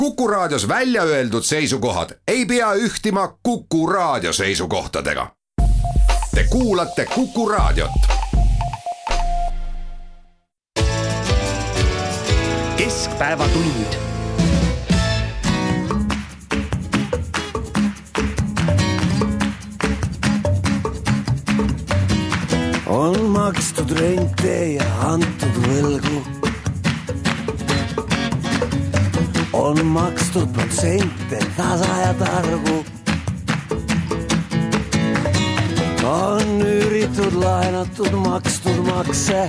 Kuku Raadios välja öeldud seisukohad ei pea ühtima Kuku Raadio seisukohtadega. Te kuulate Kuku Raadiot. Keskpäevatund. On makstud rente ja antud võlgu. On makstud protsente tasa ja targu. On üüritud, laenatud, makstud makse.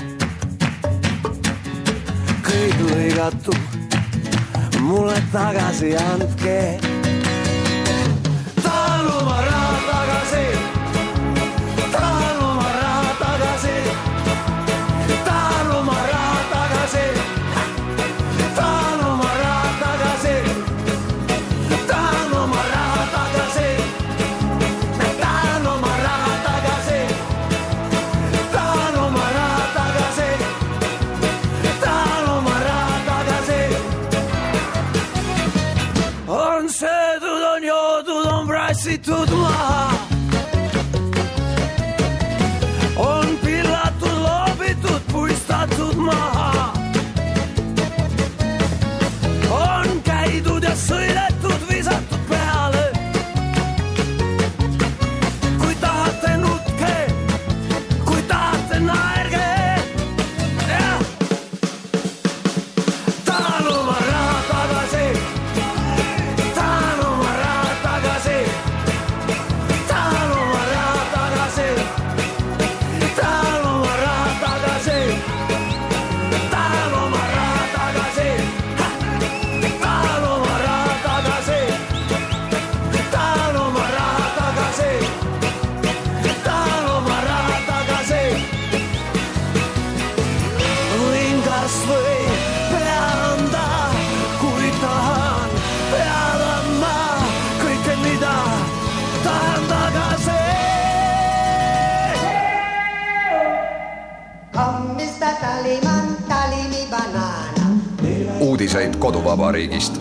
Kõik lõigatud, mulle tagasi andke. Tahan oma raha tagasi. Tahan oma raha tagasi. Tahan oma raha tagasi. Tahan oma raha tagasi. Tahan oma raha tagasi. Tahan oma raha tagasi. Tahan oma raha tagasi. Tahan oma raha tagasi. On söödud, on joodud, on prassitud maha. On pillatud, loobitud, puistatud maha. On käidud ja sõidetud, visatud peale. Kui tahate nutke, kui tahate naerge. Tahan oma raha tagasi. Tahan oma raha tagasi. Tahan oma raha tagasi. Tahan oma raha tagasi. Tahan oma raha tagasi. Tahan oma raha tagasi. Tahan oma raha tagasi. Tahan oma raha tagasi. Võin kas või peanda, kui tahan peada ma kõike, mida tahan tagasi. Hommista taliman, talimi banana. Uudiseid koduvabariigist.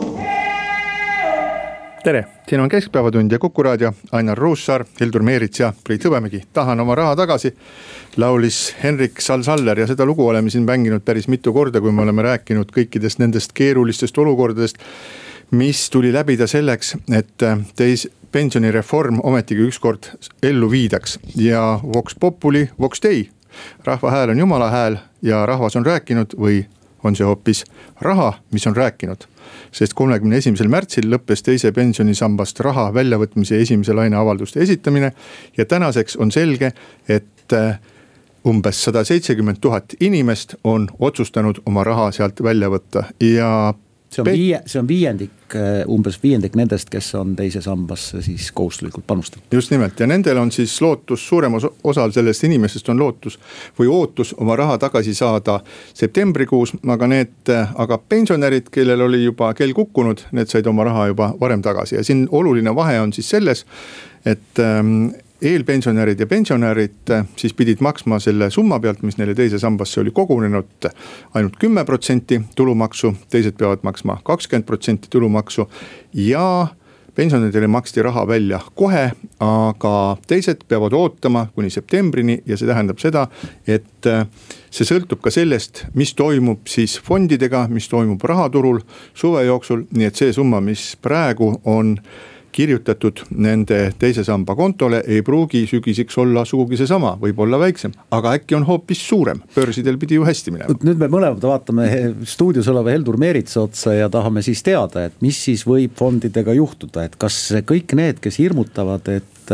Tere, siin on Keskpäevatund ja Kuku Raadio, Ainar Ruussaar, Hildur Meerits ja Priit Hõbemägi. Tahan oma raha tagasi, laulis Henrik Sal-Saller ja seda lugu oleme siin mänginud päris mitu korda, kui me oleme rääkinud kõikidest nendest keerulistest olukordadest, mis tuli läbida selleks, et pensionireform ometigi ükskord ellu viidaks. Ja Vox Populi, Vox Dei. Rahva hääl on Jumala hääl ja rahvas on rääkinud või on see hoopis raha, mis on rääkinud. Sest 31. märtsil lõppes teise pensionisambast raha väljavõtmise esimese laine avalduste esitamine ja tänaseks on selge, et umbes 170 000 inimest on otsustanud oma raha sealt välja võtta ja see on umbes viiendik nendest, kes on teise sambasse siis kohustuslikult panustanud. Just nimelt ja nendel on siis lootus, suurem osal sellest inimestest on lootus või ootus oma raha tagasi saada septembrikuus, aga pensionärid, kellel oli juba kell kukkunud, need said oma raha juba varem tagasi ja siin oluline vahe on siis selles, et eelpensionärid ja pensionärid siis pidid maksma selle summa pealt, mis neile teise sambasse oli kogunenud, ainult 10% tulumaksu, teised peavad maksma 20% tulumaksu ja pensionäridele maksti raha välja kohe, aga teised peavad ootama kuni septembrini ja see tähendab seda, et see sõltub ka sellest, mis toimub siis fondidega, mis toimub rahaturul suve jooksul, nii et see summa, mis praegu on kirjutatud nende teise samba kontole, ei pruugi sügisiks olla sugugi seesama, võib olla väiksem, aga äkki on hoopis suurem. Börsidel pidi ju hästi minema. Nüüd me mõlemad vaatame stuudios oleva Hildur Meeritsa otsa ja tahame siis teada, et mis siis võib fondidega juhtuda, et kas kõik need, kes hirmutavad,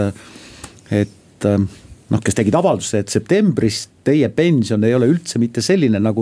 et kes tegid avalduse, et septembris teie pension ei ole üldse mitte selline, nagu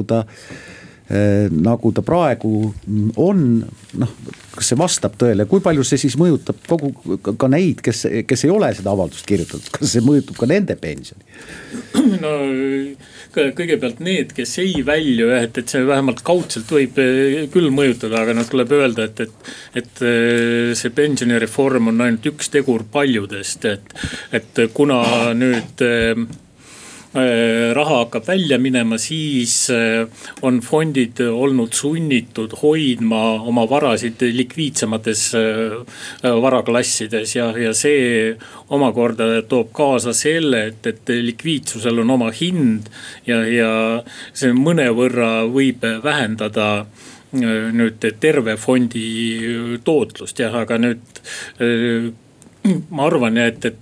ta praegu on, kas see vastab tõele, kui palju see siis mõjutab ka neid, kes ei ole seda avaldust kirjutatud, kas see mõjutab ka nende pensioni? No kõigepealt need, kes ei välju, et see vähemalt kaudselt võib küll mõjutada, aga tuleb öelda, et see pensionireform on ainult üks tegur paljudest, et kuna nüüd raha hakkab välja minema, siis on fondid olnud sunnitud hoidma oma varasid likviidsemates varaklassides ja see omakorda toob kaasa selle, et likviidsusel on oma hind ja see mõnevõrra võib vähendada nüüd terve fondi tootlust, jah, aga nüüd ma arvan,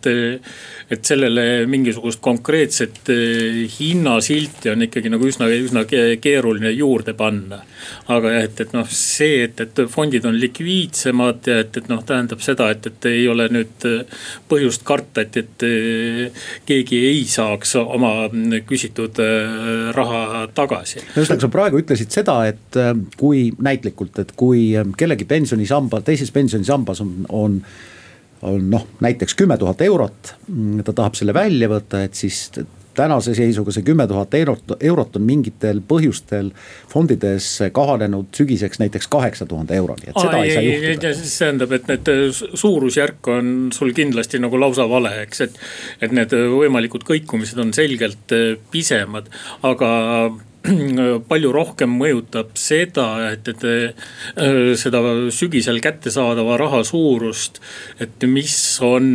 et sellele mingisugust konkreetset hinnasilti on ikkagi nagu üsna keeruline juurde panna. Aga jah, et noh, see, et fondid on likviidsemad ja et noh, tähendab seda, et ei ole nüüd põhjust karta, et keegi ei saaks oma küsitud raha tagasi. Ühesõnaga, sa praegu ütlesid seda, et kui näitlikult, et kui kellegi pensionisamba, teises pensionisambas on noh, näiteks 10 000 eurot, ta tahab selle välja võtta, et siis tänase seisuga see 10 000 eurot on mingitel põhjustel fondides kahanenud sügiseks näiteks 8000 euroni, et seda ei saa juhtuda. See tähendab, et need suurusjärk on sul kindlasti nagu lausa vale, eks, et need võimalikud kõikumised on selgelt pisemad, aga palju rohkem mõjutab seda, et seda sügisel kättesaadava raha suurust, et mis on,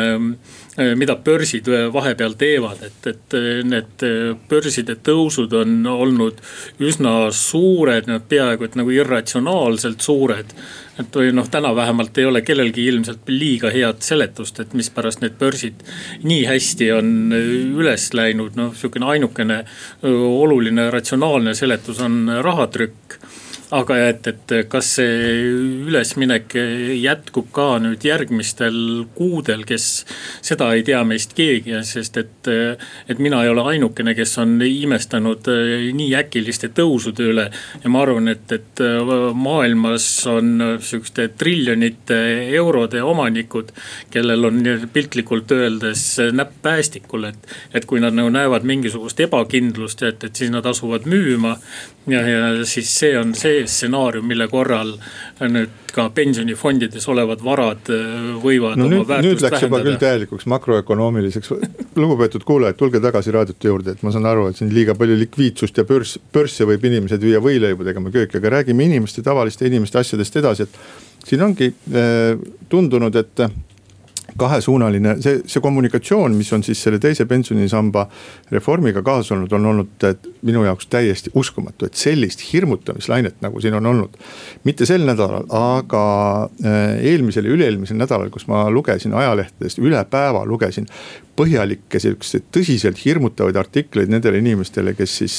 mida börsid vahepeal teevad, et need börside tõusud on olnud üsna suured, peaaegu et nagu irratsionaalselt suured. Et või noh, täna vähemalt ei ole kellelgi ilmselt liiga head seletust, et mis pärast need börsid nii hästi on üles läinud. Noh, selline ainukene oluline ratsionaalne seletus on rahatrükk. Aga et kas see ülesminek jätkub ka nüüd järgmistel kuudel, kes seda ei tea meist keegi, sest et mina ei ole ainukene, kes on imestanud nii äkiliste tõusude üle. Ja ma arvan, et maailmas on sellised triljonite eurode omanikud, kellel on piltlikult öeldes näpp päästikul, et kui nad nagu näevad mingisugust ebakindlust, et siis nad asuvad müüma ja siis see on see stsenaarium, mille korral nüüd ka pensionifondides olevad varad võivad oma väärtust vähendada. Nüüd läks juba küll täielikuks makroökonoomiliseks. Lugupeetud kuulajad, tulge tagasi raadiote juurde, et ma saan aru, et siin liiga palju likviidsust ja börsse võib inimesed viia võileibu tegema kööki, aga räägime inimeste, tavaliste inimeste asjadest edasi, et siin ongi tundunud, et kahesuunaline, see kommunikatsioon, mis on siis selle teise pensionisamba reformiga kaasas olnud, on olnud minu jaoks täiesti uskumatu, et sellist hirmutamislainet nagu siin on olnud. Mitte sel nädalal, aga eelmisel ja üle-eelmisel nädalal, kus ma lugesin ajalehtedest, üle päeva lugesin põhjalikke tõsiselt hirmutavaid artikleid nendele inimestele,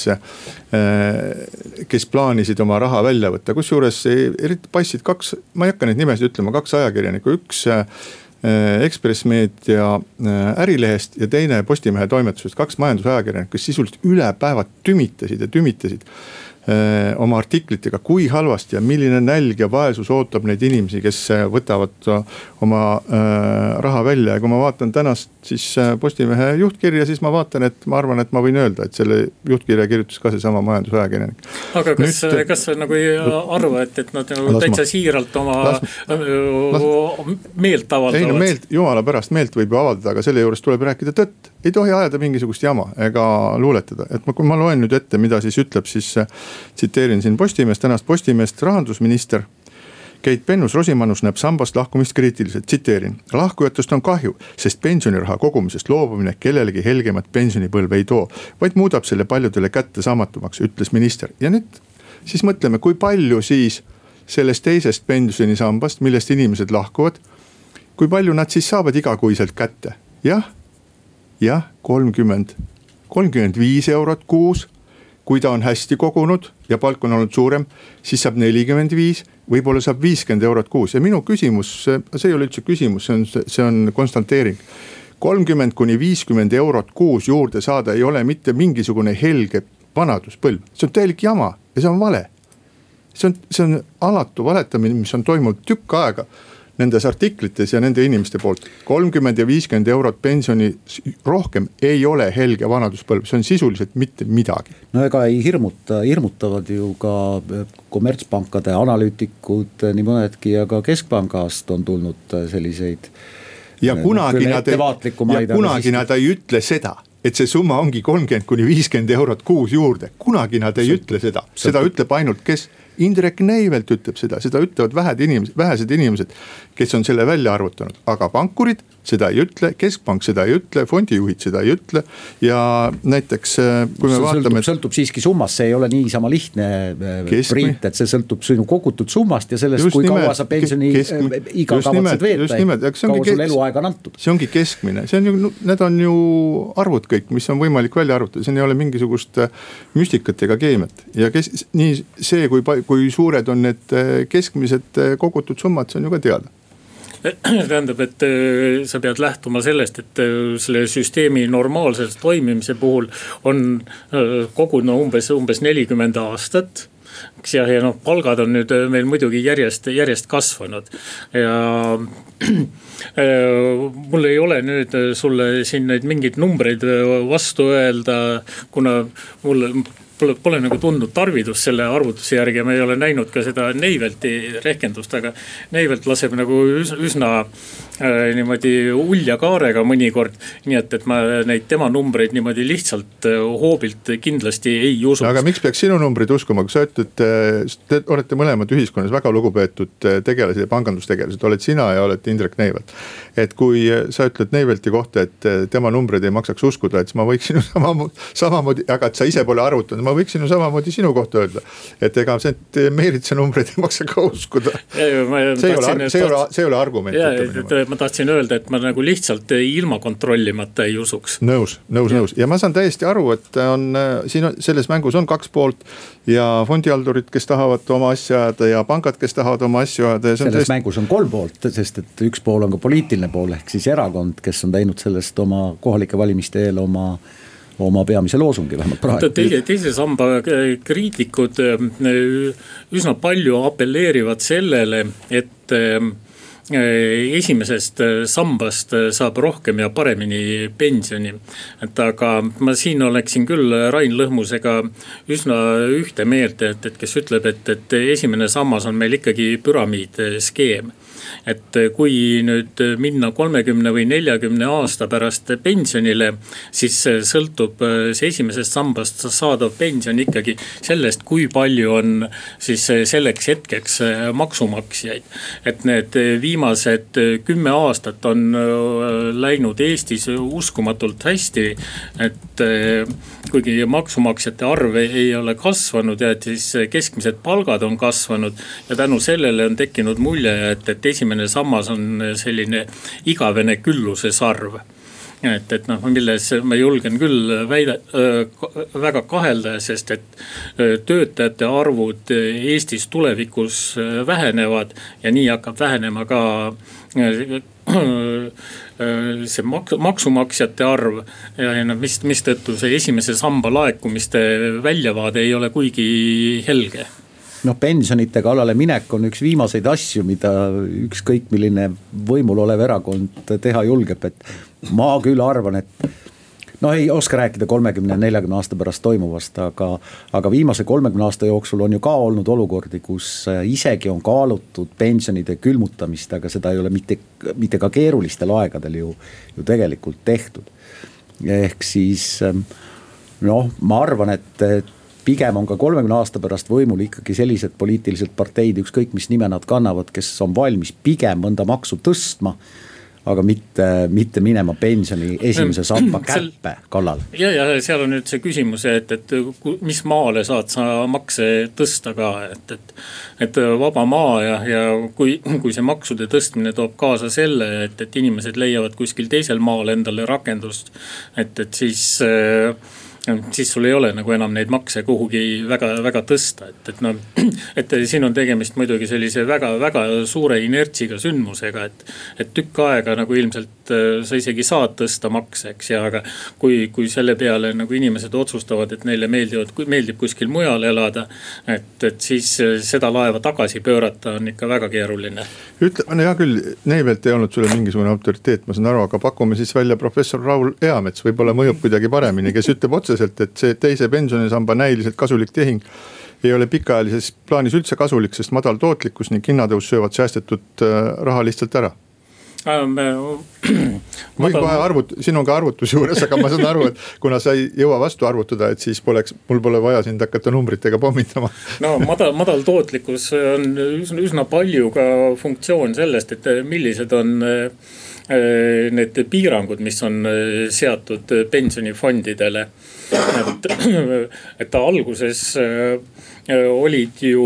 kes plaanisid oma raha välja võtta. Kusjuures eriti paistsid ma ei hakka neid nimesid ütlema, 2 ajakirjanikku, üks Ekspress Meedia Ärilehest ja teine Postimehe toimetusest, 2 majandusajakirjanikku, kes sisuliselt üle päeva tümitasid oma artiklitega, kui halvasti ja milline nälg ja vaesus ootab neid inimesi, kes võtavad oma raha välja. Ja kui ma vaatan tänast siis Postimehe juhtkirja, siis ma vaatan, et ma arvan, et ma võin öelda, et selle juhtkirja kirjutas ka see sama majandusajakirjanik. Aga kas sa nagu ei arva, et nad täitsa siiralt oma meelt avaldavad? Ei, jumala pärast meelt võib ju avaldada, aga selle juures tuleb rääkida tõtt. Ei tohi ajada mingisugust jama ega luuletada. Et kui ma loen nüüd ette, mida siis ütleb, siis tsiteerin siin Postimeest, tänast Postimeest rahandusminister Keit Pentus-Rosimannus näeb sambast lahkumist kriitiliselt, tsiteerin. Lahkujatest on kahju, sest pensioniraha kogumisest loobumine kellelegi helgemat pensionipõlve ei too, vaid muudab selle paljudele kättesaamatumaks, ütles minister. Ja nüüd siis mõtleme, kui palju siis sellest teisest pensionisambast, millest inimesed lahkuvad, kui palju nad siis saavad igakuiselt kätte? Jah, 35 eurot kuus, kui ta on hästi kogunud ja palk on olnud suurem, siis saab 45, võib-olla saab 50 eurot kuus. Ja minu küsimus, see ei ole üldse küsimus, see on konstanteering. 30–50 eurot kuus juurde saada ei ole mitte mingisugune helge vanaduspõlv. See on täielik jama ja see on vale. See on alatu valetamine, mis on toimunud tükk aega nendes artiklites ja nende inimeste poolt. 30 ja 50 eurot pensioni rohkem ei ole helge vanaduspõlv, see on sisuliselt mitte midagi. No ega ei hirmutavad ju ka kommertspankade analüütikud, nii mõnedki, ja ka keskpangast on tulnud selliseid ja kunagi nad ei ütle seda, et see summa ongi 30–50 eurot kuus juurde. Kunagi nad ei ütle seda, seda ütleb ainult kes? Indrek Neivelt ütleb seda ütlevad vähesed inimesed, kes on selle välja arvutanud, aga pankurid seda ei ütle, keskpank seda ei ütle, fondijuhid seda ei ütle ja näiteks kui me vaatame. Sõltub siiski summast, see ei ole niisama lihtne Priit, et see sõltub sinu kogutud summast ja sellest, kui kaua sa pensioni iga kavatsed veeta, kaua sul eluaega on antud. See ongi keskmine, need on ju arvud kõik, mis on võimalik välja arvutada, siin ei ole mingisugust müstikat ega keemiat ja nii see, kui suured on need keskmised kogutud summad, see on ju ka teada. Tähendab, et sa pead lähtuma sellest, et selle süsteemi normaalsest toimimise puhul on kogunud umbes 40 aastat. Ja palgad on nüüd meil muidugi järjest kasvanud ja mul ei ole nüüd sulle siin neid mingeid numbreid vastu öelda, kuna mul pole nagu tundnud tarvidust selle arvutuse järgi ja me ei ole näinud ka seda Neivelti rehkendust, aga Neivelt laseb nagu üsna niimoodi ulja kaarega mõnikord, nii et ma neid tema numbreid niimoodi lihtsalt hoobilt kindlasti ei usu. Aga miks peaks sinu numbrid uskuma, kui sa ütled, te olete mõlemad ühiskonnas väga lugupeetud tegelased ja pangandustegelased, oled sina ja oled Indrek Neivelt. Et kui sa ütled Neivelti kohta, et tema numbreid ei maksaks uskuda, et ma võiksin samamoodi, aga et sa ise pole arvutanud, ma võiksin ju samamoodi sinu kohta öelda, et ega see Meeritsa numbreid ei maksa ka uskuda. See ei ole argument. Ma tahtsin öelda, et ma nagu lihtsalt ilma kontrollimata ei usuks. Nõus. Ja ma saan täiesti aru, et siin selles mängus on kaks poolt ja fondihaldurid, kes tahavad oma asja ajada ja pangad, kes tahavad oma asju ajada. Selles mängus on 3 poolt, sest et üks pool on ka poliitiline pool, ehk siis erakond, kes on teinud sellest oma kohalike valimiste eel oma peamise loosungi vähemalt praegu. Teise samba kriitikud üsna palju apelleerivad sellele, et esimesest sambast saab rohkem ja paremini pensioni. Aga ma siin oleksin küll Rain Lõhmusega üsna ühte meelt, et kes ütleb, et esimene sammas on meil ikkagi püramiidskeem. Et kui nüüd minna 30 või 40 aasta pärast pensionile, siis sõltub see esimesest sambast saadav pension ikkagi sellest, kui palju on siis selleks hetkeks maksumaksjaid. Et need viimased 10 aastat on läinud Eestis uskumatult hästi, et kuigi maksumaksjate arv ei ole kasvanud ja et siis keskmised palgad on kasvanud ja tänu sellele on tekkinud mulje, et esimene sammas on selline igavene külluse sarv. Et milles ma julgen küll väga kahelda, sest et töötajate arvud Eestis tulevikus vähenevad ja nii hakkab vähenema ka see maksumaksjate arv ja mistõttu see esimese samba laekumiste väljavaade ei ole kuigi helge. Pensionite kallale minek on üks viimaseid asju, mida ükskõik milline võimul olev erakond teha julgeb, et ma küll arvan, et ei oska rääkida 30-40 aasta pärast toimuvast, aga viimase 30 aasta jooksul on ju ka olnud olukordi, kus isegi on kaalutud pensionide külmutamist, aga seda ei ole mitte ka keerulistel aegadel ju tegelikult tehtud. Ehk siis ma arvan, et pigem on ka 30 aasta pärast võimul ikkagi sellised poliitilised parteid, ükskõik mis nime nad kannavad, kes on valmis pigem mõnda maksu tõstma, aga mitte minema pensioni esimese samba kärpe kallal. Ja seal on nüüd see küsimus, et mis maale saad sa makse tõsta ka, et vaba maa ja kui see maksude tõstmine toob kaasa selle, et inimesed leiavad kuskil teisel maal endale rakendust, et siis sul ei ole nagu enam neid makse kuhugi väga tõsta, et siin on tegemist muidugi sellise väga suure inertsiga sündmusega, et tükk aega nagu ilmselt sa isegi saad tõsta makse, eks, ja aga kui selle peale nagu inimesed otsustavad, et neile meeldib kuskil mujal elada, et siis seda laeva tagasi pöörata on ikka väga keeruline. Hea küll, Neivelt ei olnud sulle mingisugune autoriteet, ma saan aru, aga pakume siis välja professor Raul Eamets, võib-olla mõjub kuidagi paremini, kes ütleb otseselt, et see teise pensionisamba näiliselt kasulik tehing ei ole pikaajalises plaanis üldse kasulik, sest madal tootlikkus ning hinnatõus söövad säästetud raha lihtsalt ära. Võin kohe sinuga arvutus juures, aga ma saan aru, et kuna sa ei jõua vastu arvutada, et siis mul pole vaja sind hakata numbritega pommitama. No madal tootlikkus on üsna palju ka funktsioon sellest, et millised on need piirangud, mis on seatud pensionifondidele. Et ta alguses olid ju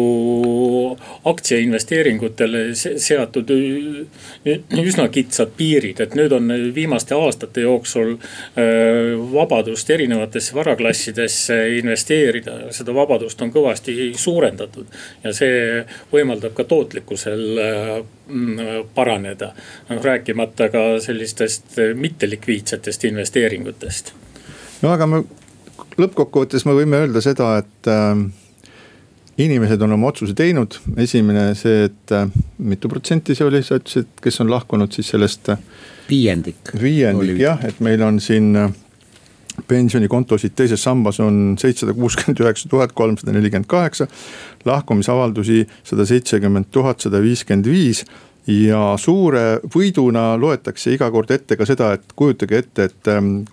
aktsiainvesteeringutele seatud üsna kitsad piirid, et nüüd on viimaste aastate jooksul vabadust erinevatesse varaklassidesse investeerida. Seda vabadust on kõvasti suurendatud ja see võimaldab ka tootlikkusel paraneda, rääkimata ka sellistest mittelikviidsetest investeeringutest. No aga lõppkokkuvõttes me võime öelda seda, et inimesed on oma otsuse teinud. Esimene see, et mitu protsenti see oli, sa ütlesid, kes on lahkunud siis sellest? Viiendik, jah, et meil on siin pensionikontosid teises sambas on 769 348, lahkumisavaldusi 170 155 ja suure võiduna loetakse iga kord ette ka seda, et kujutage ette, et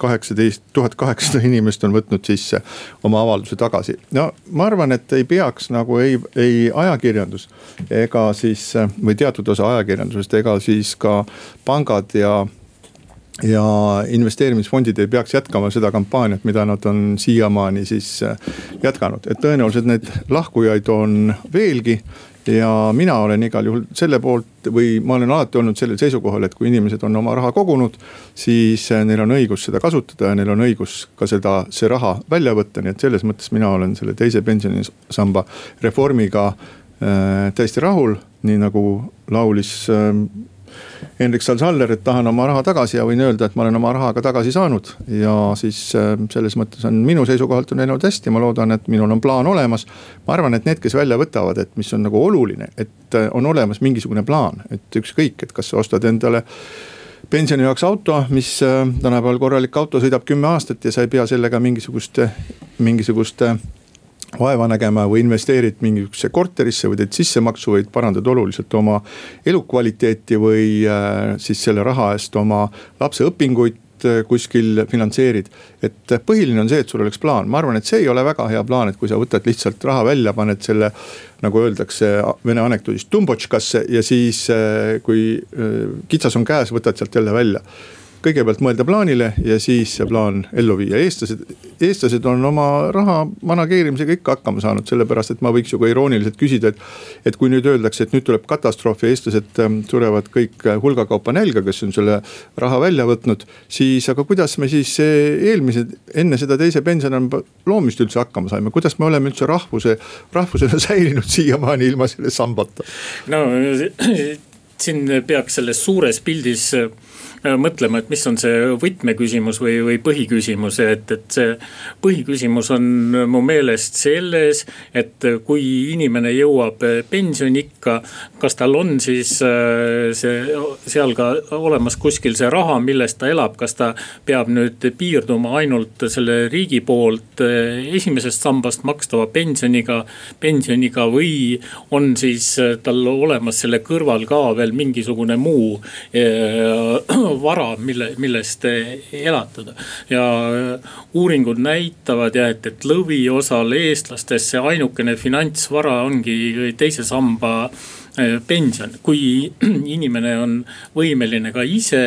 18 inimest on võtnud siis oma avalduse tagasi. No ma arvan, et ei peaks nagu ei ajakirjandus ega siis, või teatud osa ajakirjandusest ega siis ka pangad ja investeerimisfondid ei peaks jätkama seda kampaaniat, mida nad on siiamaani siis jätkanud. Et tõenäoliselt need lahkujaid on veelgi ja mina olen igal juhul selle poolt või ma olen alati olnud sellel seisukohal, et kui inimesed on oma raha kogunud, siis neil on õigus seda kasutada ja neil on õigus ka see raha välja võtta. Nii et selles mõttes mina olen selle teise pensionisamba reformiga täiesti rahul, nii nagu laulis Hendrik Sal-Saller, et tahan oma raha tagasi ja võin öelda, et ma olen oma raha ka tagasi saanud ja siis selles mõttes on minu seisukohalt on läinud hästi. Ma loodan, et minul on plaan olemas. Ma arvan, et need, kes välja võtavad, et mis on nagu oluline, et on olemas mingisugune plaan, et ükskõik, et kas sa ostad endale pensioni jaoks auto, mis tänapäeval korralik auto sõidab 10 aastat ja sa ei pea sellega mingisugust vaeva nägema või investeerid mingisuguse korterisse või teed sissemaksu, võid parandada oluliselt oma elukvaliteeti või siis selle raha eest oma lapse õpinguid kuskil finantseerid. Et põhiline on see, et sul oleks plaan. Ma arvan, et see ei ole väga hea plaan, et kui sa võtad lihtsalt raha välja, paned selle, nagu öeldakse vene anekdoodis, tumbotškasse ja siis kui kitsas on käes, võtad sealt jälle välja. Kõigepealt mõelda plaanile ja siis see plaan ellu viia. Eestlased on oma raha manageerimisega ikka hakkama saanud, sellepärast et ma võiks ju ka irooniliselt küsida, et kui nüüd öeldakse, et nüüd tuleb katastroof ja eestlased surevad kõik hulgakaupa nälga, kes on selle raha välja võtnud, siis aga kuidas me siis enne seda teise pensioni loomist üldse hakkama saime, kuidas me oleme üldse rahvusena säilinud siiamaani ilma selle sambata? No siin peaks selles suures pildis mõtlema, et mis on see võtmeküsimus või põhiküsimus, et see põhiküsimus on mu meelest selles, et kui inimene jõuab pensionikka, kas tal on siis seal ka olemas kuskil see raha, millest ta elab, kas ta peab nüüd piirduma ainult selle riigi poolt esimesest sambast makstava pensioniga või on siis tal olemas selle kõrval ka veel mingisugune muu vara, millest elatada. Ja uuringud näitavad, et lõviosal eestlastest see ainukene finantsvara ongi teise samba pension. Kui inimene on võimeline ka ise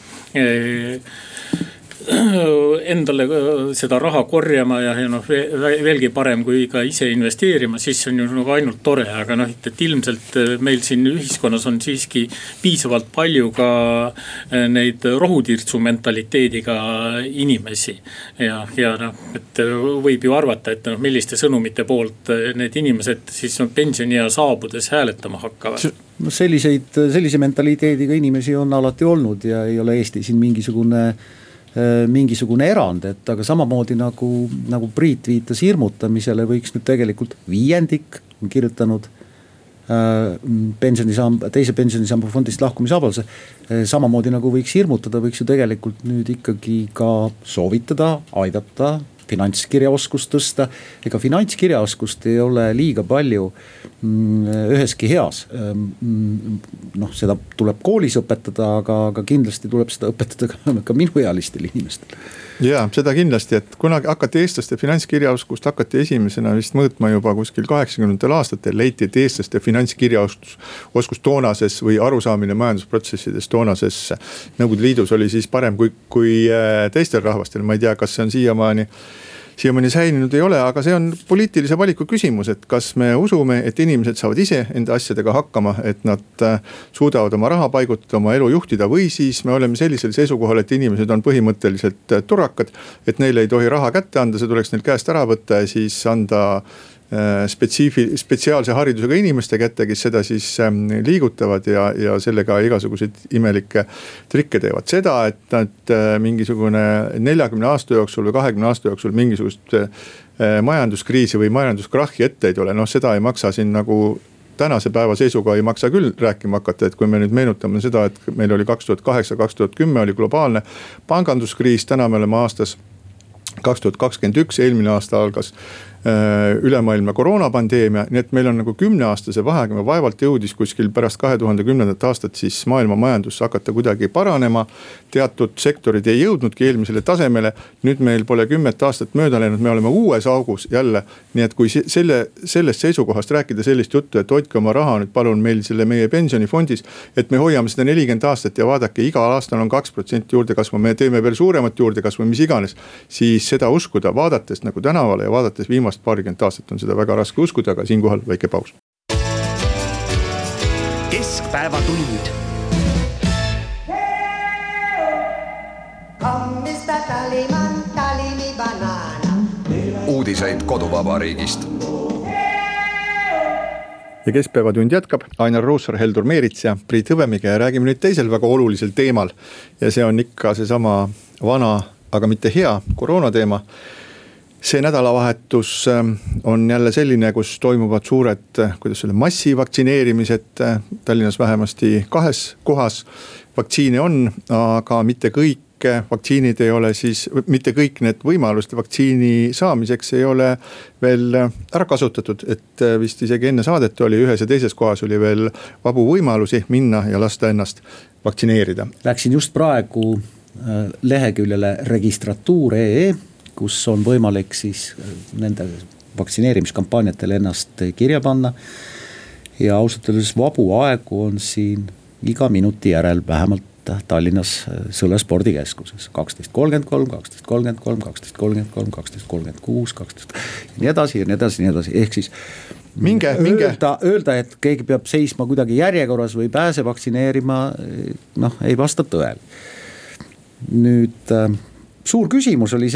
endale seda raha korjama ja veelgi parem kui ka ise investeerima, siis on ju ainult tore, aga et ilmselt meil siin ühiskonnas on siiski piisavalt palju ka neid rohutirtsu mentaliteediga inimesi ja et võib ju arvata, et milliste sõnumite poolt need inimesed siis pensioniea saabudes hääletama hakkavad. Sellise mentaliteediga inimesi on alati olnud ja ei ole Eesti siin mingisugune erand, et aga samamoodi nagu Priit viitas hirmutamisele, võiks nüüd tegelikult viiendik on kirjutanud teise pensionisamba fondist lahkumisavalduse. Samamoodi nagu võiks hirmutada, võiks ju tegelikult nüüd ikkagi ka soovitada, aidata finantskirjaoskust tõsta. Ega finantskirjaoskust ei ole liiga palju üheski heas. Seda tuleb koolis õpetada, aga kindlasti tuleb seda õpetada ka minuealistel inimestel. Ja seda kindlasti, et kunagi hakati eestlaste finantskirjaoskust hakati esimesena vist mõõtma juba kuskil 80. aastatel, leiti, et eestlaste finantskirjaoskus toonases või arusaamine majandusprotsessides toonases Nõukogude Liidus oli siis parem kui teistel rahvastel. Ma ei tea, kas see on siiamaani säilinud ei ole, aga see on poliitilise valiku küsimus, et kas me usume, et inimesed saavad ise enda asjadega hakkama, et nad suudavad oma raha paigutada, oma elu juhtida, või siis me oleme sellisel seisukohal, et inimesed on põhimõtteliselt turrakad, et neile ei tohi raha kätte anda, see tuleks neil käest ära võtta ja siis anda spetsiaalse haridusega inimeste kätte, kes seda siis liigutavad ja sellega igasuguseid imelikke trikke teevad. Seda, et nad mingisugune 40 aasta jooksul või 20 aasta jooksul mingisugust majanduskriisi või majanduskrahhi ette ei tule, seda ei maksa siin nagu tänase päeva seisuga ei maksa küll rääkima hakata, et kui me nüüd meenutame seda, et meil oli 2008-2010 oli globaalne panganduskriis, täna me oleme aastas 2021, eelmine aasta algas ülemaailmne koroonapandeemia, nii et meil on nagu 10-aastase vahega, me vaevalt jõudis kuskil pärast 2010. aastat siis maailma majandus hakata kuidagi paranema. Teatud sektorid ei jõudnudki eelmisele tasemele, nüüd meil pole 10 aastat mööda läinud, me oleme uues augus jälle. Nii et kui sellest seisukohast rääkida sellist juttu, et hoidke oma raha nüüd palun meil selle meie pensionifondis, et me hoiame seda 40 aastat ja vaadake, igal aastal on 2% juurde kasvu, me teeme veel suuremat juurde kasvu, mis iganes, siis seda uskuda, vaadates nagu tänavale ja vaadates viimast paarikümmend aastat on seda väga raske uskuda, aga siinkohal väike paus. Keskpäevatund. Uudiseid koduvabariigist. Ja Keskpäevatund jätkab, Ainar Ruussaar, Heldur Meerits ja Priit Hõbemägi ja räägime nüüd teisel väga olulisel teemal. Ja see on ikka seesama vana, aga mitte hea koroonateema. See nädalavahetus on jälle selline, kus toimuvad suured, massivaktsineerimised, Tallinnas vähemasti 2 kohas vaktsiine on, aga mitte kõik vaktsiinid ei ole siis, mitte kõik need võimalused vaktsiini saamiseks ei ole veel ära kasutatud, et vist isegi enne saadet oli ühes ja teises kohas oli veel vabu võimalusi minna ja lasta ennast vaktsineerida. Läksin just praegu leheküljele registratuur.ee, kus on võimalik siis nende vaktsineerimiskampaaniatel ennast kirja panna. Ja ausalt öeldes vabu aegu on siin iga minuti järel vähemalt Tallinnas Sõle spordikeskuses 12.33, 12.33, 12.33, 12.36, 12 ja nii edasi ja nii edasi, nii edasi. Ehk siis öelda, et keegi peab seisma kuidagi järjekorras või pääse vaktsineerima, ei vasta tõele. Nüüd suur küsimus oli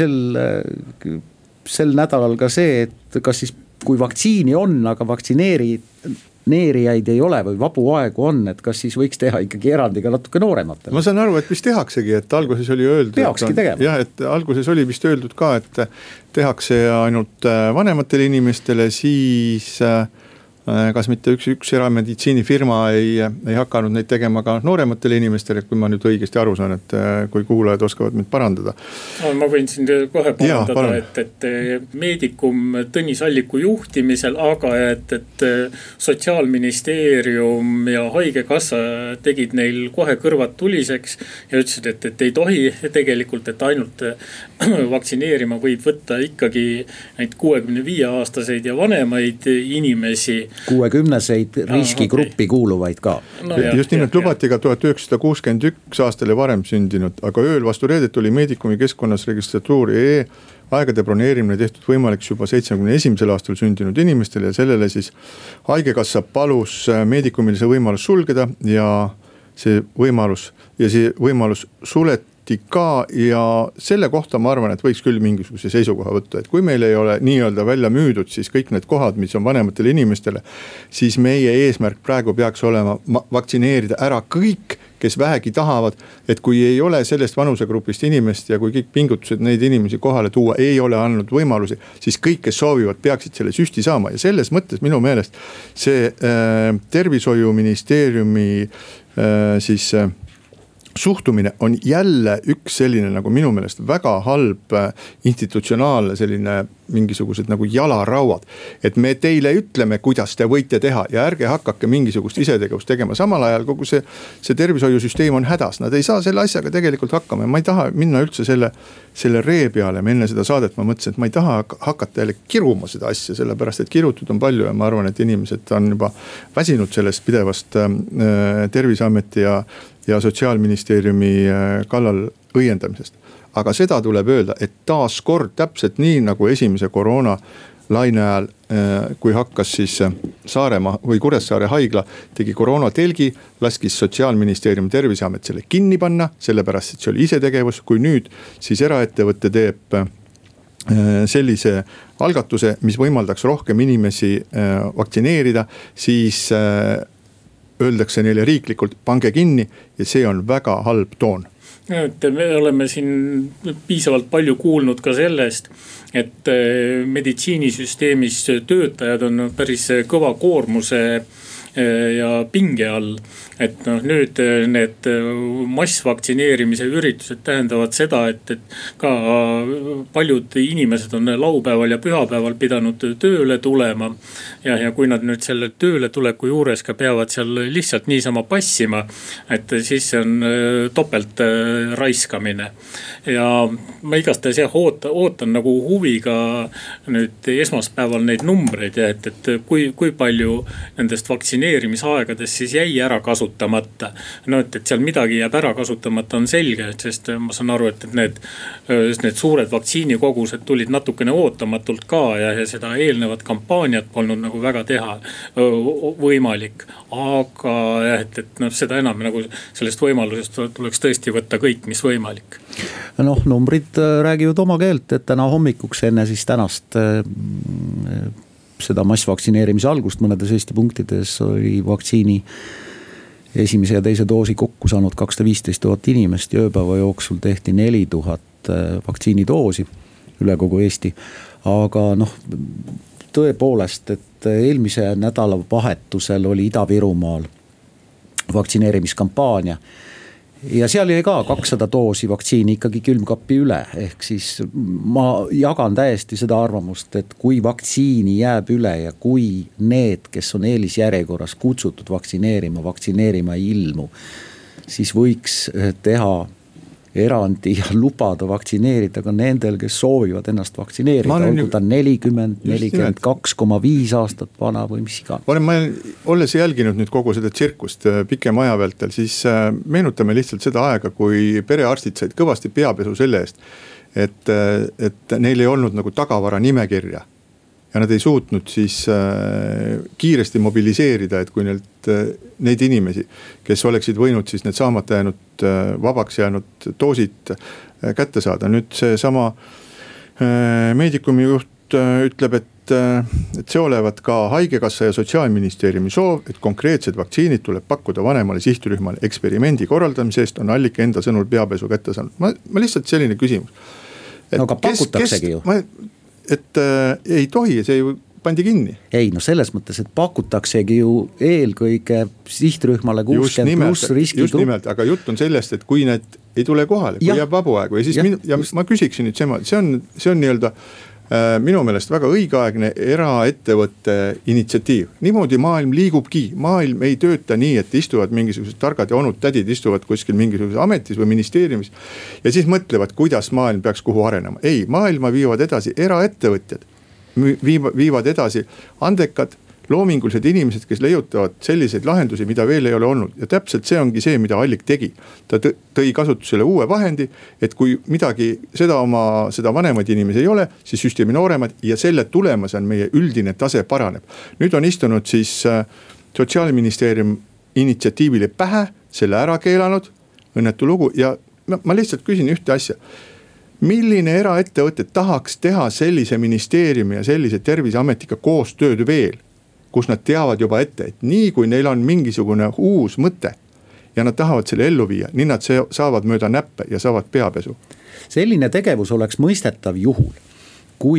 sel nädalal ka see, et kas siis kui vaktsiini on, aga vaktsineerijaid ei ole või vabu aegu on, et kas siis võiks teha ikkagi erandi ka natuke noorematele? Ma saan aru, et vist tehaksegi, et alguses oli öeldud. Peakski tegema. Jah, et alguses oli vist öeldud ka, et tehakse ainult vanematele inimestele, siis kas mitte üks erameditsiinifirma ei hakanud neid tegema ka noorematele inimestele, kui ma nüüd õigesti aru saan, et kui kuulajad oskavad mind parandada. Ma võin siin kohe parandada, et meedikum Tõnis Alliku juhtimisel, aga et Sotsiaalministeerium ja Haigekassa tegid neil kohe kõrvad tuliseks ja ütlesid, et ei tohi tegelikult, et ainult vaktsineerima võib võtta ikkagi neid 65-aastaseid ja vanemaid inimesi. 60-seid riskigruppi kuuluvaid ka. Just nimelt lubati ka 1961 aastale varem sündinud, aga ööl vastu reedet oli meedikumi keskkonnas registratuur.ee aegade broneerimine tehtud võimaliks juba 71. aastal sündinud inimestele ja sellele siis Haigekassa palus meedikumil see võimalus sulgeda ja see võimalus suleti ka ja selle kohta ma arvan, et võiks küll mingisuguse seisukoha võtta, et kui meil ei ole nii-öelda välja müüdud, siis kõik need kohad, mis on vanematele inimestele, siis meie eesmärk praegu peaks olema vaktsineerida ära kõik, kes vähegi tahavad, et kui ei ole sellest vanusegrupist inimest ja kui kõik pingutused neid inimesi kohale tuua ei ole andnud võimalusi, siis kõik, kes soovivad, peaksid selle süsti saama ja selles mõttes minu meelest see tervishoiuministeeriumi siis suhtumine on jälle üks selline nagu minu meelest väga halb institutsionaalne selline mingisugused nagu jalarauad. Et me teile ütleme, kuidas te võite teha ja ärge hakake mingisugust isetegevust tegema. Samal ajal kogu see tervishoiusüsteem on hädas. Nad ei saa selle asjaga tegelikult hakkama. Ma ei taha minna üldse selle ree peale. Ma enne seda saadet ma mõtlesin, et ma ei taha hakata jälle kiruma seda asja, sellepärast et kirutud on palju ja ma arvan, et inimesed on juba väsinud sellest pidevast Terviseameti ja Sotsiaalministeeriumi kallal õiendamisest. Aga seda tuleb öelda, et taas kord täpselt nii nagu esimese koroona laine ajal, kui hakkas siis Saaremaa või Kuressaare haigla tegi koroonatelgi, laskis Sotsiaalministeeriumi Terviseamet selle kinni panna, sellepärast et see oli isetegevus, kui nüüd siis eraettevõte teeb sellise algatuse, mis võimaldaks rohkem inimesi vaktsineerida, siis öeldakse neile riiklikult, pange kinni ja see on väga halb toon. Et me oleme siin piisavalt palju kuulnud ka sellest, et meditsiinisüsteemis töötajad on päris kõva koormuse ja pinge all. Et nüüd need massvaktsineerimise üritused tähendavad seda, et ka paljud inimesed on laupäeval ja pühapäeval pidanud tööle tulema. Ja kui nad nüüd selle tööle tuleku juures ka peavad seal lihtsalt niisama passima, et siis see on topelt raiskamine. Ja ma igastahes ootan nagu huviga nüüd esmaspäeval neid numbreid, et kui palju nendest vaktsineerimisaegadest siis jäi ära kasutamata. Et seal midagi jääb ära kasutamata on selge, sest ma saan aru, et need suured vaktsiinikogused tulid natukene ootamatult ka ja seda eelnevat kampaaniat polnud nagu väga teha võimalik. Aga et seda enam nagu sellest võimalusest tuleks tõesti võtta kõik, mis võimalik. Numbrid räägivad oma keelt, et täna hommikuks enne siis tänast seda massvaktsineerimise algust mõnedes Eesti punktides oli vaktsiini esimese ja teise doosi kokku saanud 215 000 inimest ja ööpäeva jooksul tehti 4000 vaktsiinidoosi üle kogu Eesti. Aga tõepoolest, et eelmise nädala vahetusel oli Ida-Virumaal vaktsineerimiskampaania. Ja seal jäi ka 200 doosi vaktsiini ikkagi külmkappi üle. Ehk siis ma jagan täiesti seda arvamust, et kui vaktsiini jääb üle ja kui need, kes on eelisjärjekorras kutsutud vaktsineerima ei ilmu, siis võiks teha erandi ja lubada vaktsineerida ka nendel, kes soovivad ennast vaktsineerida. Olgu ta 40, 42,5 aastat vana või mis iga. Ma olles jälginud nüüd kogu seda tsirkust pikem aja vältel, siis meenutame lihtsalt seda aega, kui perearstid said kõvasti peapesu selle eest, et neil ei olnud nagu tagavara nimekirja. Ja nad ei suutnud siis kiiresti mobiliseerida, et kui neid inimesi, kes oleksid võinud siis need saamata jäänud, vabaks jäänud doosid kätte saada. Nüüd see sama meedikumi juht ütleb, et see olevat ka Haigekassa ja Sotsiaalministeeriumi soov, et konkreetsed vaktsiinid tuleb pakkuda vanemale sihtrühmale eksperimendi korraldamise eest on Allike enda sõnul peapesu kätte saanud. Ma lihtsalt selline küsimus. Aga pakutaksegi ju. Et ei tohi, see ju pandi kinni. Ei, selles mõttes, et pakutaksegi ju eelkõige sihtrühmale 60+ riskigrupp. Just nimelt, aga jutt on sellest, et kui need ei tule kohale, kui jääb vabu aegu. Ja ma küsiksin nüüd see on nii-öelda minu meelest väga õigeaegne eraettevõtte initsiatiiv. Niimoodi maailm liigubki. Maailm ei tööta nii, et istuvad mingisugused targad ja onud tädid istuvad kuskil mingisuguses ametis või ministeeriumis ja siis mõtlevad, kuidas maailm peaks kuhu arenema. Ei, maailma viivad edasi eraettevõtjad, viivad edasi andekad, loomingulised inimesed, kes leiutavad selliseid lahendusi, mida veel ei ole olnud. Ja täpselt see ongi see, mida Allik tegi. Ta tõi kasutusele uue vahendi, et kui midagi seda vanemaid inimesi ei ole, siis süsteemi nooremad ja selle tulemas on meie üldine tase paraneb. Nüüd on istunud siis Sotsiaalministeerium initsiatiivile pähe, selle ära keelanud, õnnetu lugu ja ma lihtsalt küsin ühte asja. Milline eraettevõte tahaks teha sellise ministeeriumi ja sellise Terviseametiga koostööd veel? Kus nad teavad juba ette, et nii kui neil on mingisugune uus mõte ja nad tahavad selle ellu viia, nii nad saavad mööda näppe ja saavad peapesu. Selline tegevus oleks mõistetav juhul, kui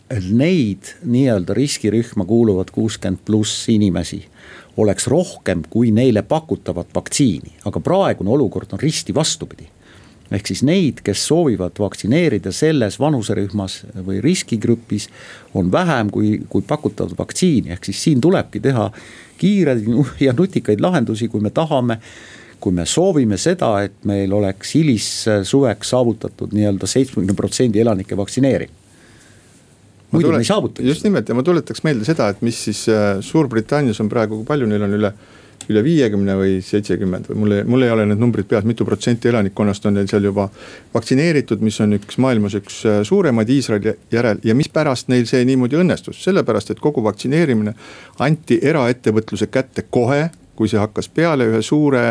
neid nii-öelda riskirühma kuuluvad 60+ inimesi oleks rohkem kui neile pakutavat vaktsiini, aga praegune olukord on risti vastupidi. Ehk siis neid, kes soovivad vaktsineerida selles vanuserühmas või riskigrupis, on vähem kui pakutavat vaktsiini. Ehk siis siin tulebki teha kiireid ja nutikaid lahendusi, kui me tahame, kui me soovime seda, et meil oleks hilissuveks saavutatud nii-öelda 70% elanike vaktsineerimine. Muidu me ei saavuta. Just nimelt, ja ma tuletaks meelde seda, et mis siis Suurbritannias on praegu, kui palju neil on üle 50 või 70 või mul ei ole need numbrid peas, mitu protsenti elanikkonnast on neil seal juba vaktsineeritud, mis on maailmas üks suuremaid Iisraeli järel, ja mis pärast neil see niimoodi õnnestus, sellepärast et kogu vaktsineerimine anti eraettevõtluse kätte kohe, kui see hakkas peale ühe suure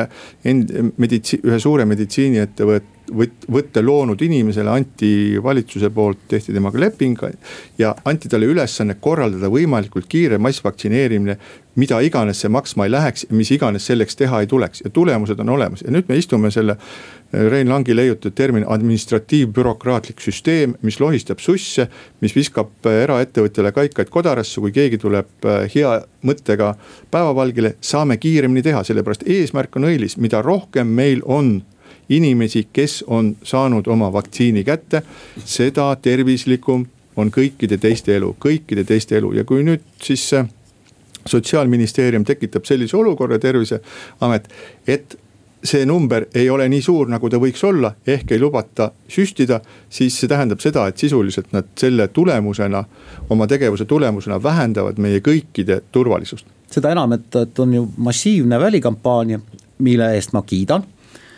meditsiiniettevõtte loonud inimesele, anti valitsuse poolt, tehti temaga leping ja anti talle ülesanne korraldada võimalikult kiire massvaktsineerimine, mida iganes see maksma ei läheks, mis iganes selleks teha ei tuleks, ja tulemused on olemas. Ja nüüd me istume selle Rein Langi leiutud termin administratiivbürokraatlik süsteem, mis lohistab susse, mis viskab eraettevõtjale kaikaid kodarasse, kui keegi tuleb hea mõttega päevavalgile, saame kiiremini teha, sellepärast eesmärk on õilis, mida rohkem meil on inimesi, kes on saanud oma vaktsiini kätte, seda tervislikum on kõikide teiste elu, ja kui nüüd siis Sotsiaalministeerium tekitab sellise olukorra, Terviseamet, et see number ei ole nii suur, nagu ta võiks olla, ehk ei lubata süstida, siis see tähendab seda, et sisuliselt nad selle tulemusena, oma tegevuse tulemusena vähendavad meie kõikide turvalisust. Seda enam, et on ju massiivne välikampaania, mille eest ma kiidan.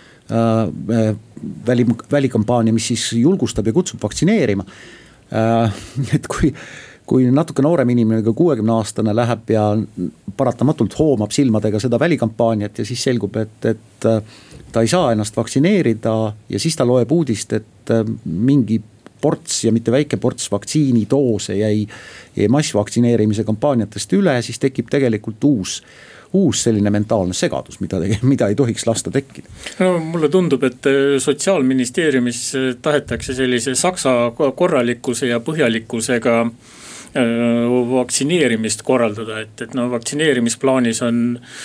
Välikampaania, mis siis julgustab ja kutsub vaktsineerima. Et kui natuke noorem inimene, ka 60-aastane läheb ja paratamatult hoomab silmadega seda välikampaaniat ja siis selgub, et ta ei saa ennast vaktsineerida ja siis ta loeb uudist, et mingi ports ja mitte väike ports vaktsiinidoose jäi massvaktsineerimise kampaaniatest üle, siis tekib tegelikult uus selline mentaalne segadus, mida ei tohiks lasta tekkida. No, mulle tundub, et Sotsiaalministeeriumis tahetakse sellise saksa korralikkuse ja põhjalikkusega vaktsineerimist korraldada, et vaktsineerimisplaanis on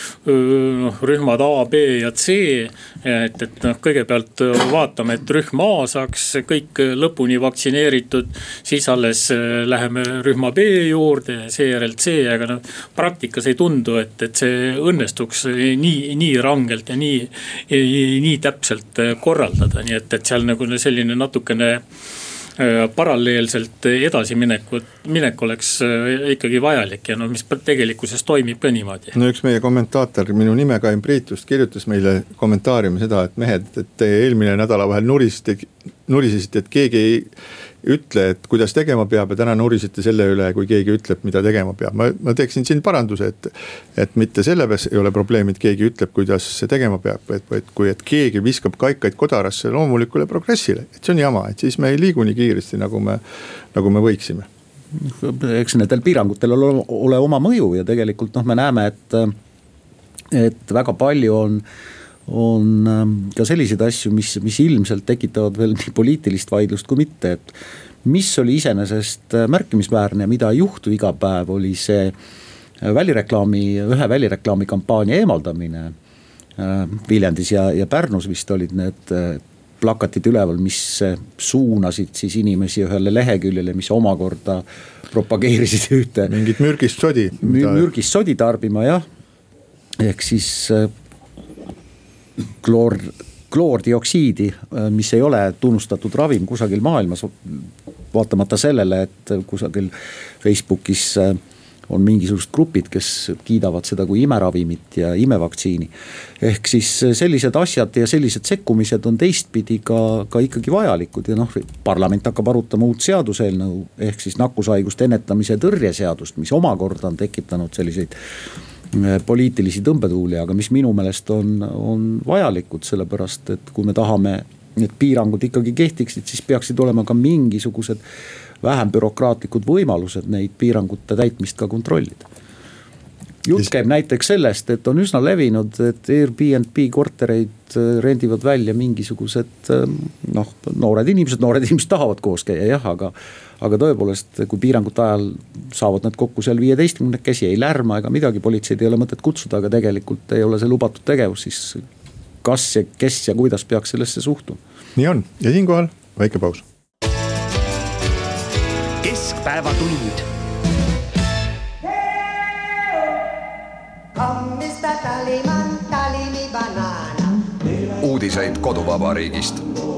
rühmad A, B ja C, et kõigepealt vaatame, et rühm A saaks kõik lõpuni vaktsineeritud, siis alles läheme rühma B juurde, seejärel C, aga praktikas ei tundu, et see õnnestuks nii rangelt ja nii täpselt korraldada, nii et seal nagu selline natukene paralleelselt edasiminek oleks ikkagi vajalik ja mis tegelikkuses toimib ka niimoodi. No üks meie kommentaator, minu nimega Imbriitust, kirjutas meile kommentaariumi seda, et mehed, et te eelmine nädala vahel nurisisite, et keegi ei ütle, et kuidas tegema peab ja täna nurisite selle üle, kui keegi ütleb, mida tegema peab. Ma teeksin siin paranduse, et mitte sellepärast ei ole probleem, et keegi ütleb, kuidas see tegema peab, vaid kui et keegi viskab kaikaid kodarasse loomulikule progressile, et see on jama, et siis me ei liigu nii kiiresti, nagu me võiksime. Eks nendel piirangutel ole oma mõju ja tegelikult me näeme, et väga palju on ka selliseid asju, mis ilmselt tekitavad veel nii poliitilist vaidlust kui mitte, et mis oli iseenesest märkimisväärne ja mida ei juhtu iga päev, oli see ühe välireklaami kampaania eemaldamine Viljandis ja Pärnus vist olid need plakatid üleval, mis suunasid siis inimesi ühele leheküljele, mis omakorda propageerisid ühte mingit mürgist sodi tarbima, jah. Ehk siis kloordioksiidi, mis ei ole tunnustatud ravim kusagil maailmas, vaatamata sellele, et kusagil Facebookis on mingisugused grupid, kes kiidavad seda kui imeravimit ja imevaktsiini. Ehk siis sellised asjad ja sellised sekkumised on teistpidi ka ikkagi vajalikud ja parlament hakkab arutama uut seaduseelnõu ehk siis nakkushaiguste ennetamise tõrjeseadust, mis omakorda on tekitanud selliseid poliitilisi tõmbetuuli, aga mis minu meelest on vajalikud, sellepärast et kui me tahame, et piirangud ikkagi kehtiksid, siis peaksid olema ka mingisugused vähem bürokraatlikud võimalused neid piirangute täitmist ka kontrollida. jutt käib näiteks sellest, et on üsna levinud, et Airbnb kortereid rendivad välja mingisugused noored inimesed tahavad koos käia jah, aga tõepoolest, kui piirangute ajal saavad nad kokku seal 15 käsi, ei lärma ega midagi, politseid ei ole mõtet kutsuda, aga tegelikult ei ole see lubatud tegevus, siis kas ja kes ja kuidas peaks sellesse suhtuma. Nii on ja siinkohal väike paus. Keskpäevatund. Uudiseid koduvabariigist.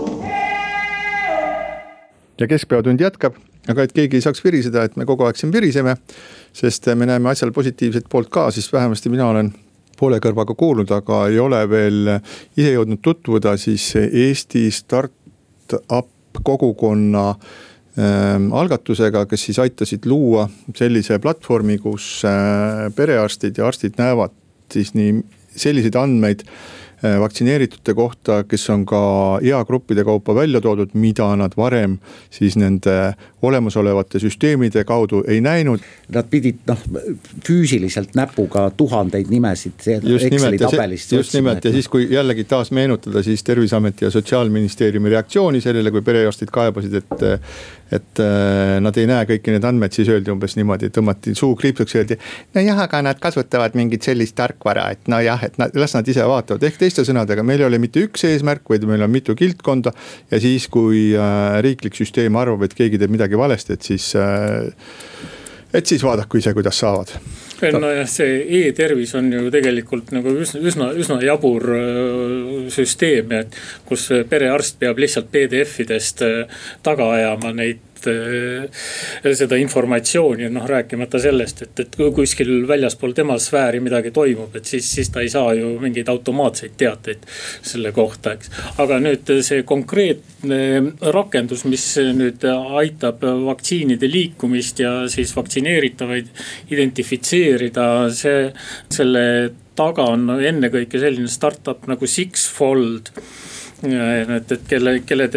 Ja Keskpäevatund jätkab, aga et keegi ei saaks viriseda, et me kogu aeg siin viriseme, sest me näeme asjal positiivset poolt ka, siis vähemasti mina olen poole kõrvaga kuulnud, aga ei ole veel ise jõudnud tutvuda siis Eesti Startup kogukonna algatusega, kes siis aitasid luua sellise platvormi, kus perearstid ja arstid näevad siis nii selliseid andmeid vaktsineeritute kohta, kes on ka eagruppide kaupa välja toodud, mida nad varem siis nende olemasolevate süsteemide kaudu ei näinud. Nad pidid füüsiliselt näpuga tuhandeid nimesid Exceli tabelist. Just nimelt ja siis kui jällegi taas meenutada siis Terviseameti ja Sotsiaalministeeriumi reaktsiooni sellele, kui perearstid kaebasid, et nad ei näe kõiki need andmed, siis öeldi umbes niimoodi, tõmmati suu kriipsuks, öeldi, no jah, aga nad kasutavad mingit sellist tarkvara, et no jah, et las nad ise vaatavad. Ehk teiste sõnadega, meil ei ole mitte üks eesmärk, vaid meil on mitu kiltkonda ja siis, kui riiklik süsteem arvab, et keegi teeb midagi valesti, et siis vaadaku ise, kuidas saavad. No jah, see e-tervis on ju tegelikult nagu üsna jabur süsteem, kus perearst peab lihtsalt PDF-idest taga ajama neid seda informatsiooni, rääkimata sellest, et kuskil väljaspool tema sfääri midagi toimub, et siis ta ei saa ju mingeid automaatseid teateid selle kohta, eks. Aga nüüd see konkreetne rakendus, mis nüüd aitab vaktsiinide liikumist ja siis vaktsineeritavaid identifitseerida, selle taga on ennekõike selline startup nagu Sixfold, et kelle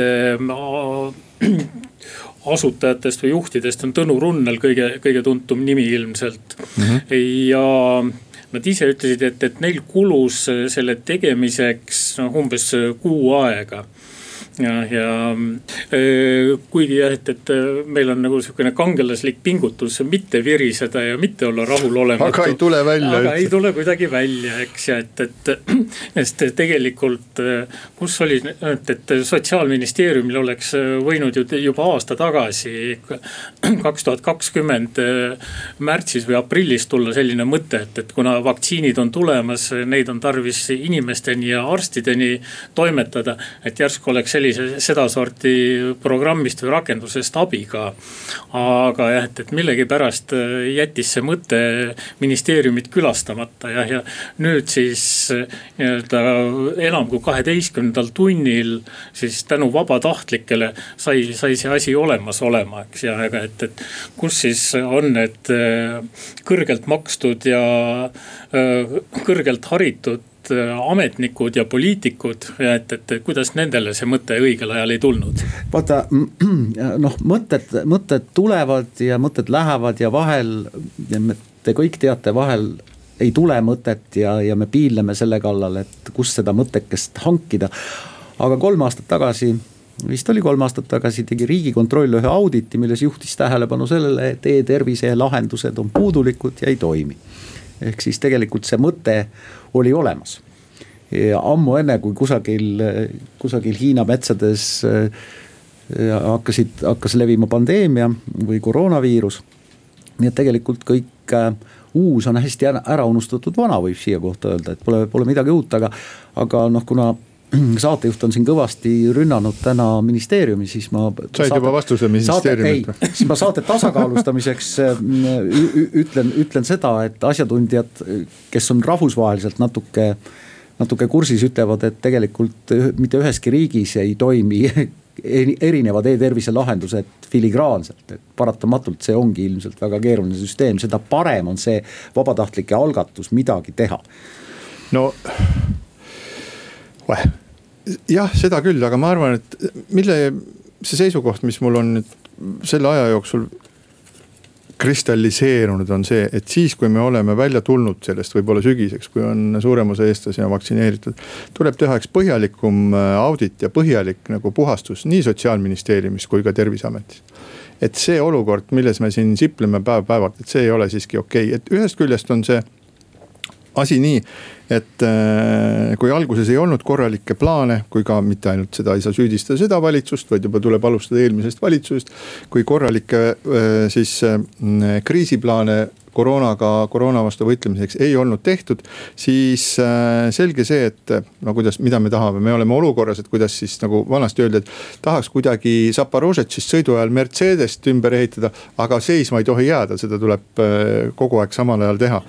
asutajatest või juhtidest on Tõnu Runnel kõige tuntum nimi ilmselt. Ja nad ise ütlesid, et neil kulus selle tegemiseks umbes 6 aega. Ja kuigi jah, et meil on nagu selline kangelaslik pingutus mitte viriseda ja mitte olla rahulolematu. Aga ei tule välja. Aga ei tule kuidagi välja, eks. Ja et tegelikult, kus oli, et Sotsiaalministeeriumil oleks võinud juba aasta tagasi 2020 märtsis või aprillis tulla selline mõte, et kuna vaktsiinid on tulemas, neid on tarvis inimesteni ja arstideni toimetada, et järsku oleks seda sorti programmist või rakendusest abi ka. Aga jah, et millegipärast jättis see mõte ministeeriumit külastamata ja nüüd siis enam kui 12. tunnil siis tänu vabatahtlikele sai see asi olemas olema, eks. Ja et kus siis on need kõrgelt makstud ja kõrgelt haritud ametnikud ja poliitikud ja et kuidas nendele see mõte õigel ajal ei tulnud? Vaata, mõtted tulevad ja mõtted lähevad ja vahel, ja te kõik teate, vahel ei tule mõtet ja me piileme selle kallal, et kus seda mõttekest hankida. Aga 3 aastat tagasi, vist oli 3 aastat tagasi, tegi Riigikontroll ühe auditi, milles juhtis tähelepanu sellele, et e-tervise lahendused on puudulikud ja ei toimi. Ehk siis tegelikult see mõte oli olemas. Ja ammu enne, kui kusagil Hiina metsades hakkas levima pandeemia või koroonaviirus. Nii et tegelikult kõik uus on hästi ära unustatud vana, võib siia kohta öelda, et pole midagi uut, aga kuna saatejuht on siin kõvasti rünnanud täna ministeeriumi, siis ma said juba vastuse ministeeriumit. Siis ma saate tasakaalustamiseks ütlen seda, et asjatundjad, kes on rahvusvaheliselt natuke kursis, ütlevad, et tegelikult mitte üheski riigis ei toimi erinevad e-tervise lahendused filigraanselt, et paratamatult see ongi ilmselt väga keeruline süsteem, seda parem on see vabatahtlike algatus midagi teha. No jah, seda küll, aga ma arvan, et see seisukoht, mis mul on nüüd selle aja jooksul kristalliseerunud on see, et siis kui me oleme välja tulnud sellest võib-olla sügiseks, kui on suurem osa eestlasi vaktsineeritud, tuleb teha üks põhjalikum audit ja põhjalik nagu puhastus nii Sotsiaalministeeriumis kui ka Terviseametis. Et see olukord, milles me siin sipleme päev-päevalt, et see ei ole siiski okei. Et ühest küljest on see asi nii, et kui alguses ei olnud korralikke plaane, kui ka mitte ainult seda ei saa süüdistada seda valitsust, vaid juba tuleb alustada eelmisest valitsusest, kui korralikke siis kriisiplaane koroona vastu võitlemiseks ei olnud tehtud, siis selge see, et no mida me tahame, me oleme olukorras, et kuidas siis nagu vanasti öelda, et tahaks kuidagi Zaporožetsist sõidu ajal Mercedest ümber ehitada, aga seisma ei tohi jääda, seda tuleb kogu aeg samal ajal teha.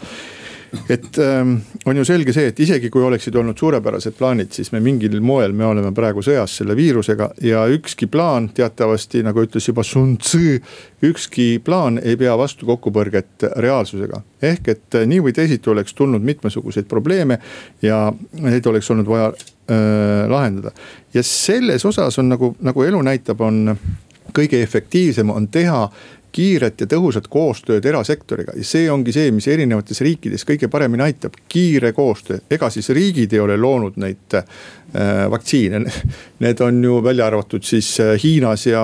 Et on ju selge see, et isegi kui oleksid olnud suurepärased plaanid, siis me mingil moel me oleme praegu sõjas selle viirusega ja ükski plaan teatavasti, nagu ütles juba Sun Tzu, ükski plaan ei pea vastu kokkupõrget reaalsusega. Ehk et nii või teisiti oleks tulnud mitmesuguseid probleeme ja neid oleks olnud vaja lahendada. Ja selles osas on nagu elu näitab, on kõige efektiivsem on teha kiiret ja tõhusat koostööd erasektoriga ja see ongi see, mis erinevates riikides kõige paremini aitab, kiire koostöö. Ega siis riigid ei ole loonud neid vaktsiine, need on ju välja arvatud siis Hiinas ja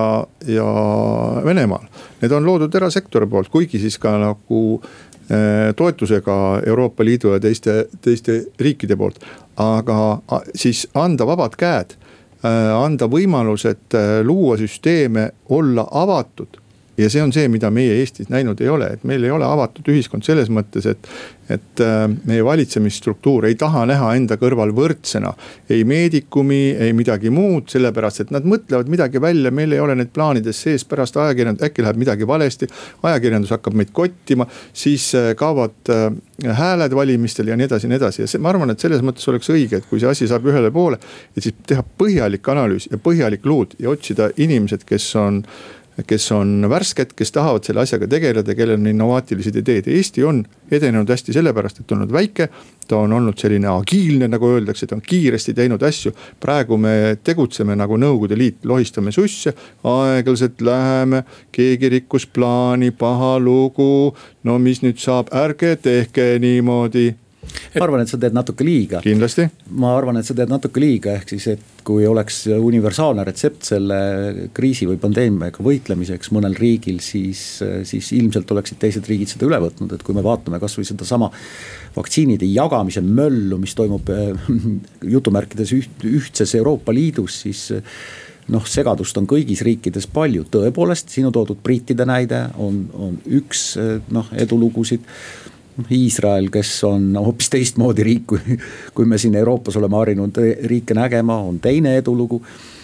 Venemaal. Need on loodud erasektori poolt, kuigi siis ka nagu toetusega Euroopa Liidu ja teiste riikide poolt. Aga siis anda vabad käed, anda võimalused luua süsteeme, olla avatud. Ja see on see, mida meie Eestis näinud ei ole, et meil ei ole avatud ühiskond selles mõttes, et meie valitsemisstruktuur ei taha näha enda kõrval võrdsena ei meedikumi, ei midagi muud, sellepärast et nad mõtlevad midagi välja, meil ei ole need plaanides sees, pärast ajakirjandus, äkki läheb midagi valesti, ajakirjandus hakkab meid kottima, siis kaovad hääled valimistel ja nii edasi. Ja ma arvan, et selles mõttes oleks õige, et kui see asi saab ühele poole, et siis teha põhjalik analüüs ja põhjalik luud ja otsida inimesed, kes on värsked, kes tahavad selle asjaga tegeleda, kellel on innovaatilised ideed. Eesti on edenenud hästi sellepärast, et on olnud väike, ta on olnud selline agiilne, nagu öeldakse, ta on kiiresti teinud asju. Praegu me tegutseme nagu Nõukogude Liit, lohistame susse, aeglaselt läheme, keegi rikkus plaani, paha lugu, no mis nüüd saab, ärge tehke niimoodi. Ma arvan, et sa teed natuke liiga. Kindlasti. Ma arvan, et sa teed natuke liiga, ehk siis, et kui oleks universaalne retsept selle kriisi või pandeemiaga võitlemiseks mõnel riigil, siis ilmselt oleksid teised riigid seda üle võtnud. Et kui me vaatame kas või seda sama vaktsiinide jagamise möllu, mis toimub jutumärkides ühtses Euroopa Liidus, siis segadust on kõigis riikides palju. Tõepoolest, sinu toodud brittide näide on üks edulugusid. Iisrael, kes on hoopis teistmoodi riik, kui me siin Euroopas oleme harinud riike nägema, on teine edulugu.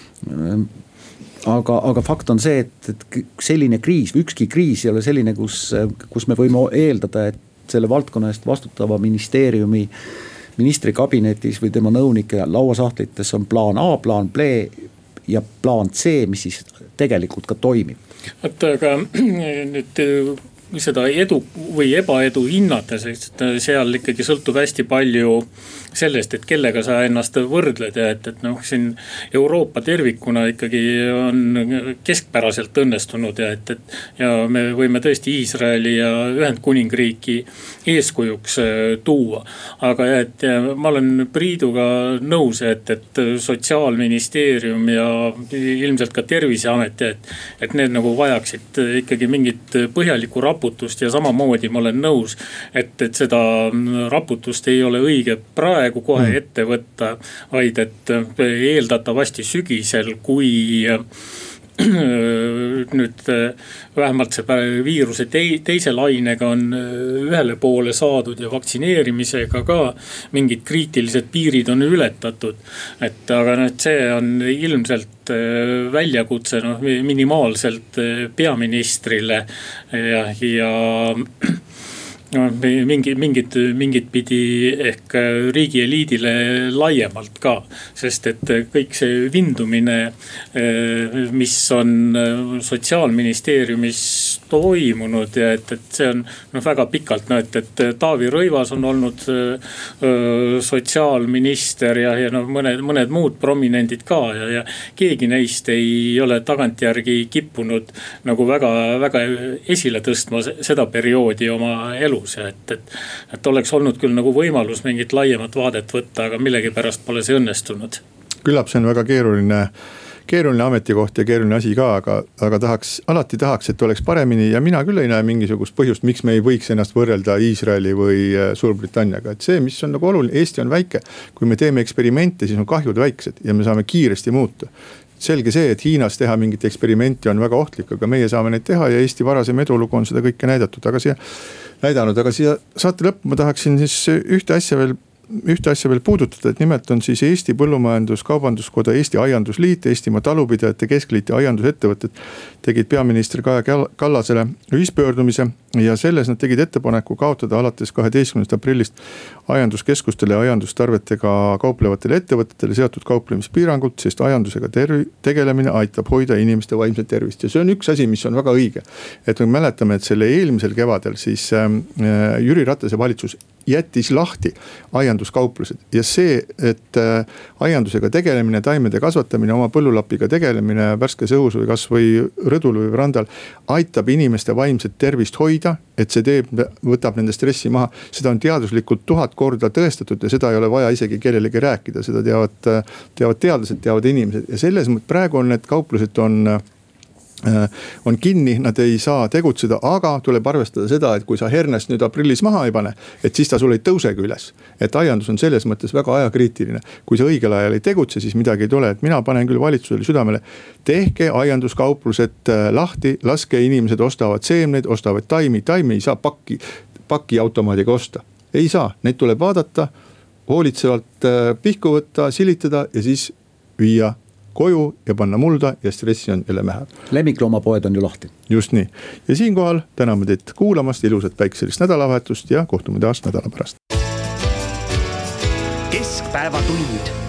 Aga fakt on see, et selline kriis, ükski kriis ei ole selline, kus me võime eeldada, et selle valdkonna eest vastutava ministeeriumi ministri kabinetis või tema nõunike lauasahtlites on plaan A, plaan B ja plaan C, mis siis tegelikult ka toimib. Aga nüüd seda edu või ebaedu hinnata, sest seal ikkagi sõltub hästi palju sellest, et kellega sa ennast võrdled ja et siin Euroopa tervikuna ikkagi on keskpäraselt õnnestunud ja me võime tõesti Iisraeli ja Ühendkuningriiki eeskujuks tuua. Aga ma olen Priiduga nõus, et Sotsiaalministeerium ja ilmselt ka Terviseamet, et need nagu vajaksid ikkagi mingit põhjalikku raputust ja samamoodi ma olen nõus, et seda raputust ei ole õige praegu kohe ette võtta, vaid et eeldatavasti sügisel, kui nüüd vähemalt see viiruse teise lainega on ühele poole saadud ja vaktsineerimisega ka mingid kriitilised piirid on ületatud. Aga see on ilmselt väljakutse minimaalselt peaministrile ja mingit pidi ehk riigi eliidile laiemalt ka. Sest et kõik see vindumine, mis on sotsiaalministeeriumis toimunud ja et see on väga pikalt, et Taavi Rõivas on olnud sotsiaalminister ja mõned muud prominendid ka ja keegi neist ei ole tagantjärgi kippunud nagu väga esile tõstma seda perioodi oma elus ja et oleks olnud küll nagu võimalus mingit laiemat vaadet võtta, aga millegipärast pole see õnnestunud. Küllap see on väga keeruline ametikoht ja keeruline asi ka, aga alati tahaks, et oleks paremini ja mina küll ei näe mingisugust põhjust, miks me ei võiks ennast võrrelda Iisraeli või Suurbritanniaga. Et see, mis on nagu oluline, Eesti on väike, kui me teeme eksperimente, siis on kahjud väiksed ja me saame kiiresti muuta. Selge see, et Hiinas teha mingit eksperimenti on väga ohtlik, aga meie saame neid teha ja Eesti varasem edulugu on seda kõike näidatud, aga siia saate lõppu ma tahaksin siis ühte asja veel puudutada, et nimelt on siis Eesti Põllumajandus-Kaubanduskoda, Eesti Aiandusliit, Eestimaa Talupidajate Keskliit ja aiandusettevõtted tegid peaminister Kaja Kallasele ühispöördumise ja selles nad tegid ettepaneku kaotada alates 12. aprillist aianduskeskustele ja aiandustarvetega kauplevatele ettevõtetele seatud kauplemispiirangud, sest aiandusega tegelemine aitab hoida inimeste vaimset tervist. Ja see on üks asi, mis on väga õige. Et me mäletame, et selle eelmisel kevadel siis Jüri Ratase valitsus jättis lahti aianduskauplused ja see, et aiandusega tegelemine, taimede kasvatamine, oma põllulapiga tegelemine värskes õhus või kas või rõdul või randal aitab inimeste vaimset tervist hoida, et see võtab nende stressi maha. Seda on teaduslikult 1000 korda tõestatud ja seda ei ole vaja isegi kellelegi rääkida, seda teavad teadlased, teavad inimesed ja selles mõttes praegu on need kauplused on kinni, nad ei saa tegutseda, aga tuleb arvestada seda, et kui sa hernest nüüd aprillis maha ei pane, et siis ta sul ei tõusegi üles. Et aiandus on selles mõttes väga ajakriitiline. Kui sa õigel ajal ei tegutse, siis midagi ei tule, et mina panen küll valitsusele südamele, tehke aianduskauplused lahti, laske inimesed ostavad seemneid, ostavad taimi ei saa paki automaadiga osta. Ei saa, neid tuleb vaadata, hoolitsevalt pihku võtta, silitada ja siis viia koju ja panna mulda ja stressi on jälle mähe. Lemmikloomapoed on ju lahti. Just nii. Ja siinkohal täname teid kuulamast, ilusat päikselist nädalavahetust ja kohtume taas nädala pärast. Keskpäevatund.